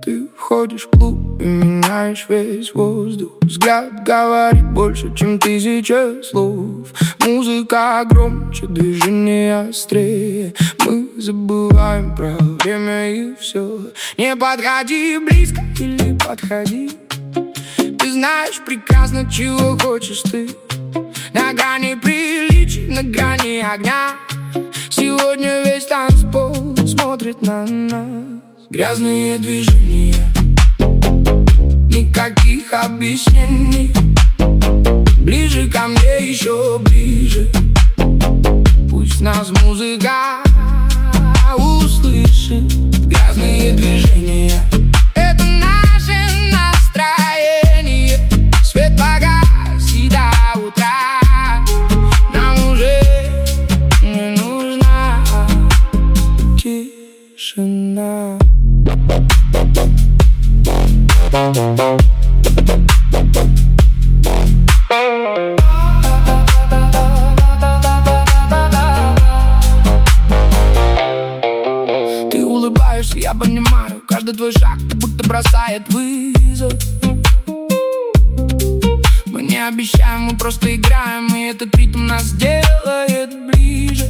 ты входишь в клуб и меняешь весь воздух. Взгляд говорит больше, чем тысяча слов. Музыка громче, движение острее. Мы забываем про время и все. Не подходи близко или подходи. Ты знаешь прекрасно, чего хочешь ты. На грани приличий, на грани огня. Сегодня весь танцпол смотрит на нас. Грязные движения, никаких объяснений. Ближе ко мне, еще ближе. Пусть нас музыка услышит. Грязные движения — это наше настроение. Свет погас и до утра. Нам уже не нужна тишина. Ты улыбаешься, я понимаю. Каждый твой шаг будто бросает вызов. Мы не обещаем, мы просто играем. И этот ритм нас делает ближе.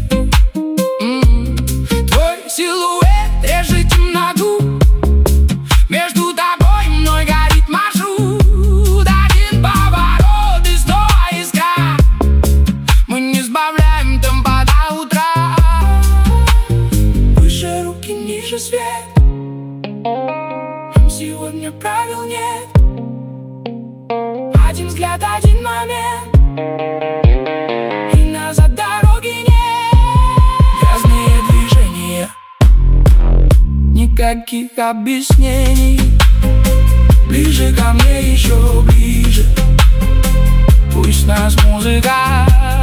Твой силуэт режет темноту. Между тобой и мной горит маршрут. Один поворот и снова искра. Мы не сбавляем темпа до утра. Выше руки, ниже свет. Нам сегодня правил нет. Один взгляд, один момент. И назад дороги нет. Грязные движения, никаких объяснений. Ближе ко мне, еще ближе. Пусть нас музыка